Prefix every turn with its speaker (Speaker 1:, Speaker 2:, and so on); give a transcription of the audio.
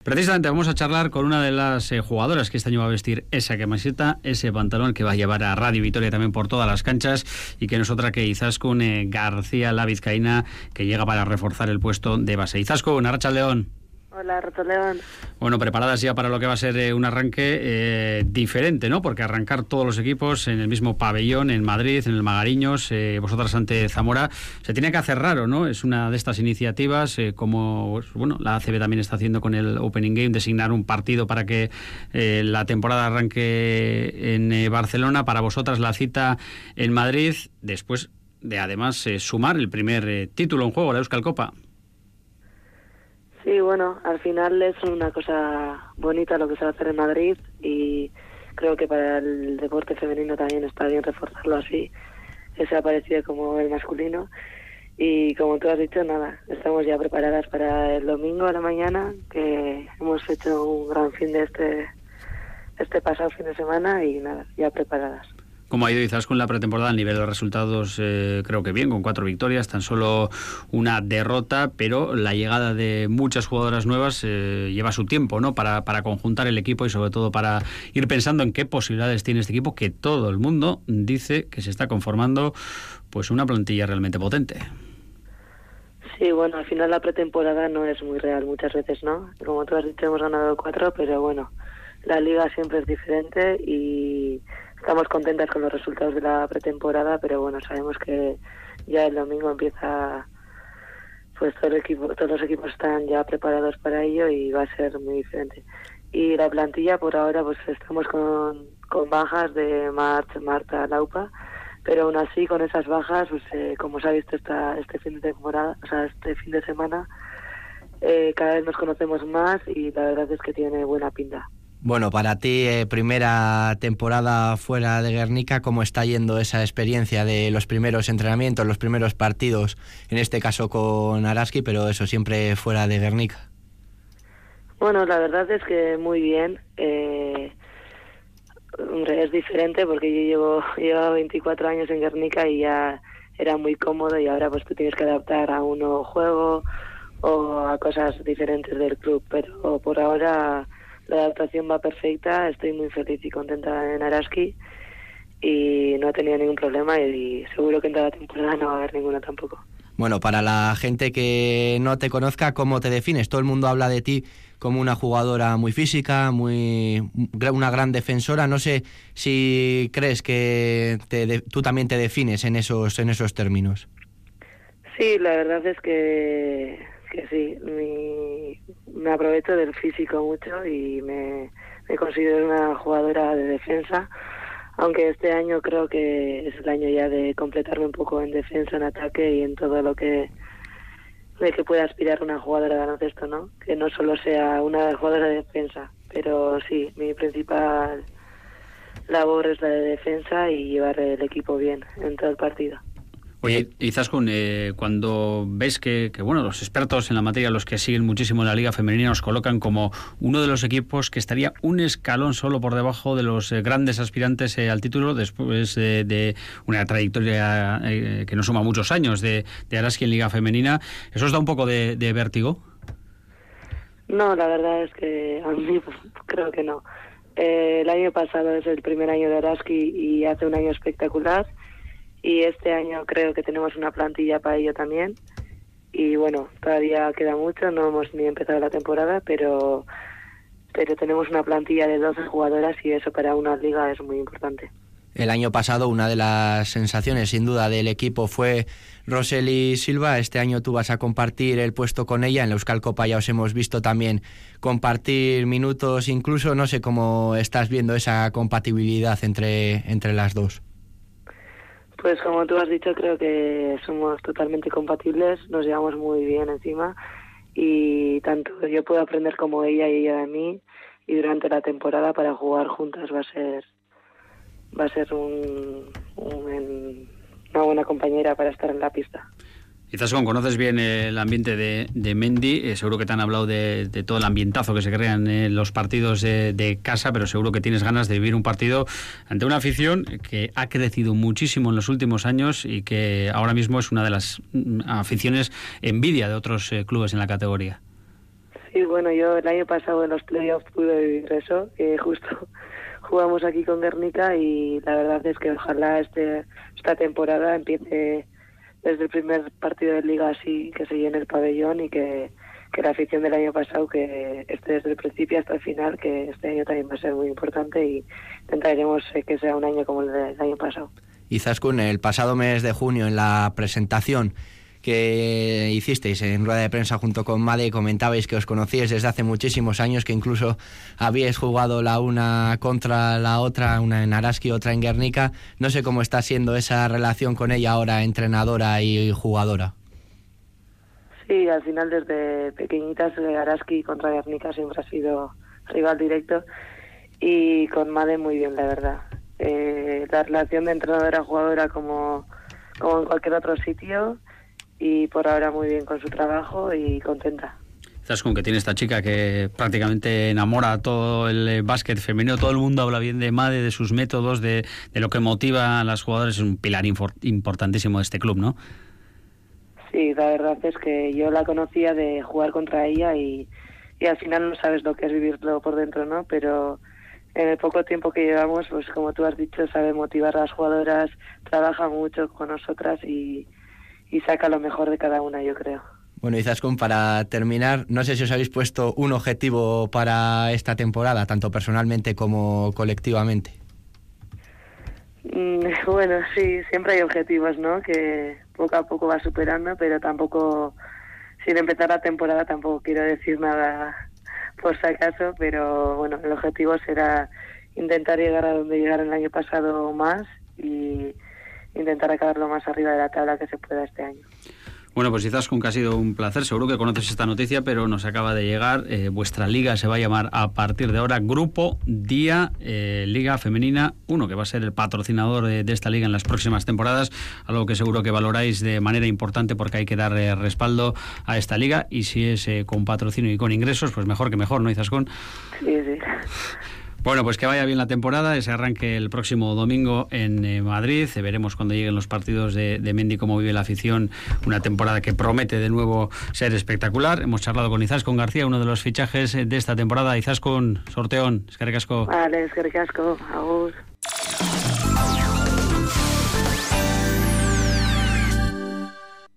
Speaker 1: Precisamente vamos a charlar con una de las jugadoras que este año va a vestir esa camiseta, ese pantalón que va a llevar a Radio Vitoria también por todas las canchas, y que no es otra que Izaskun García, la vizcaína, que llega para reforzar el puesto de base. Izaskun, Arratsaldeon.
Speaker 2: Hola, Arratsaldeon.
Speaker 1: Bueno, preparadas ya para lo que va a ser un arranque diferente, ¿no? Porque arrancar todos los equipos en el mismo pabellón, en Madrid, en el Magariños, vosotras ante Zamora, se tiene que hacer raro, ¿no? Es una de estas iniciativas, como bueno, la ACB también está haciendo con el Opening Game, designar un partido para que la temporada arranque en Barcelona. Para vosotras la cita en Madrid, después de además sumar el primer título en juego, la Euskal Copa.
Speaker 2: Sí, bueno, al final es una cosa bonita lo que se va a hacer en Madrid, y creo que para el deporte femenino también está bien reforzarlo así, que sea parecido como el masculino. Y como tú has dicho, nada, estamos ya preparadas para el domingo a la mañana, que hemos hecho un gran fin de este pasado fin de semana, y nada, ya preparadas.
Speaker 1: ¿Cómo ha ido Izaskun la pretemporada? A nivel de resultados, creo que bien, con 4 victorias, tan solo una derrota, pero la llegada de muchas jugadoras nuevas lleva su tiempo, ¿no? Para conjuntar el equipo y sobre todo para ir pensando en qué posibilidades tiene este equipo, que todo el mundo dice que se está conformando pues una plantilla realmente potente.
Speaker 2: Sí, bueno, al final la pretemporada no es muy real muchas veces, ¿no? Como tú has dicho, hemos ganado 4, pero bueno, la liga siempre es diferente y estamos contentas con los resultados de la pretemporada, pero bueno, sabemos que ya el domingo empieza, pues todos los equipos están ya preparados para ello y va a ser muy diferente. Y la plantilla por ahora, pues estamos con bajas de Marta, Laupa, pero aún así con esas bajas, pues como se ha visto este fin de temporada, o sea, este fin de semana, cada vez nos conocemos más y la verdad es que tiene buena pinta.
Speaker 3: Bueno, para ti, primera temporada fuera de Guernica, ¿cómo está yendo esa experiencia de los primeros entrenamientos, los primeros partidos, en este caso con Araski, pero eso siempre fuera de Guernica?
Speaker 2: Bueno, la verdad es que muy bien. Es diferente porque yo llevo 24 años en Guernica y ya era muy cómodo, y ahora pues tú tienes que adaptar a un nuevo juego o a cosas diferentes del club, pero por ahora la adaptación va perfecta. Estoy muy feliz y contenta en Araski y no he tenido ningún problema, y seguro que en toda la temporada no va a haber ninguna tampoco.
Speaker 3: Bueno, para la gente que no te conozca, ¿cómo te defines? Todo el mundo habla de ti como una jugadora muy física, una gran defensora. No sé si crees que tú también te defines en esos términos.
Speaker 2: Sí, la verdad es que sí, me aprovecho del físico mucho y me considero una jugadora de defensa, aunque este año creo que es el año ya de completarme un poco en defensa, en ataque y en todo lo de que pueda aspirar una jugadora de baloncesto, ¿no? Que no solo sea una jugadora de defensa, pero sí, mi principal labor es la de defensa y llevar el equipo bien en todo el partido.
Speaker 1: Oye, Izaskun, cuando ves que bueno, los expertos en la materia, los que siguen muchísimo la Liga Femenina, nos colocan como uno de los equipos que estaría un escalón solo por debajo de los grandes aspirantes al título, después de una trayectoria que nos suma muchos años de Araski en Liga Femenina, ¿eso os da un poco de vértigo?
Speaker 2: No, la verdad es que a mí pues, creo que no. El año pasado es el primer año de Araski y hace un año espectacular. Y este año creo que tenemos una plantilla para ello también. Y bueno, todavía queda mucho, no hemos ni empezado la temporada, pero tenemos una plantilla de 12 jugadoras y eso para una liga es muy importante.
Speaker 3: El año pasado una de las sensaciones sin duda del equipo fue Roseli Silva. Este año tú vas a compartir el puesto con ella. En la Euskal Copa ya os hemos visto también compartir minutos, incluso no sé cómo estás viendo esa compatibilidad entre las dos.
Speaker 2: Pues como tú has dicho, creo que somos totalmente compatibles, nos llevamos muy bien encima y tanto yo puedo aprender como ella y ella de mí, y durante la temporada para jugar juntas va a ser una buena compañera para estar en la pista.
Speaker 1: Izaskun, conoces bien el ambiente de Mendi, seguro que te han hablado de todo el ambientazo que se crea en los partidos de casa, pero seguro que tienes ganas de vivir un partido ante una afición que ha crecido muchísimo en los últimos años y que ahora mismo es una de las aficiones envidia de otros clubes en la categoría.
Speaker 2: Sí, bueno, yo el año pasado en los playoffs pude vivir eso, que justo jugamos aquí con Guernica y la verdad es que ojalá esta temporada empiece desde el primer partido de Liga así, que se llene el pabellón y que la afición del año pasado que esté desde el principio hasta el final, que este año también va a ser muy importante y intentaremos que sea un año como el del año pasado.
Speaker 3: Izaskun, el pasado mes de junio, en la presentación que hicisteis en rueda de prensa junto con Made, comentabais que os conocíais desde hace muchísimos años, que incluso habíais jugado la una contra la otra, una en Araski, otra en Guernica. No sé cómo está siendo esa relación con ella ahora, entrenadora y jugadora.
Speaker 2: Sí, al final desde pequeñitas Araski contra Guernica siempre ha sido rival directo y con Made muy bien, la verdad. La relación de entrenadora-jugadora como en cualquier otro sitio, y por ahora muy bien con su trabajo y contenta.
Speaker 1: Izaskun, que tiene esta chica que prácticamente enamora a todo el básquet femenino, todo el mundo habla bien de Made, de sus métodos, de lo que motiva a las jugadoras, es un pilar importantísimo de este club, ¿no?
Speaker 2: Sí, la verdad es que yo la conocía de jugar contra ella y al final no sabes lo que es vivirlo por dentro, ¿no? Pero en el poco tiempo que llevamos, pues como tú has dicho, sabe motivar a las jugadoras, trabaja mucho con nosotras y saca lo mejor de cada una, yo creo.
Speaker 3: Bueno, Izaskun, para terminar, no sé si os habéis puesto un objetivo para esta temporada, tanto personalmente como colectivamente.
Speaker 2: Bueno, sí, siempre hay objetivos, ¿no? Que poco a poco va superando, pero tampoco, sin empezar la temporada, tampoco quiero decir nada por si acaso, pero bueno, el objetivo será intentar llegar a donde llegaron el año pasado más y intentar acabar lo más arriba de la tabla que se pueda este año.
Speaker 1: Bueno, pues Izaskun, que ha sido un placer. Seguro que conoces esta noticia, pero nos acaba de llegar. Vuestra liga se va a llamar a partir de ahora Grupo Día Liga Femenina 1, que va a ser el patrocinador de esta liga en las próximas temporadas, algo que seguro que valoráis de manera importante porque hay que dar respaldo a esta liga, y si es con patrocinio y con ingresos, pues mejor que mejor, ¿no, Izaskun?
Speaker 2: Sí, sí.
Speaker 1: Bueno, pues que vaya bien la temporada, ese arranque el próximo domingo en Madrid. Veremos cuando lleguen los partidos de Mendy cómo vive la afición, una temporada que promete de nuevo ser espectacular. Hemos charlado con Izaskun García, uno de los fichajes de esta temporada. Izaskun, sorteón, eskerrik asko.
Speaker 2: Vale, eskerrik asko, agur.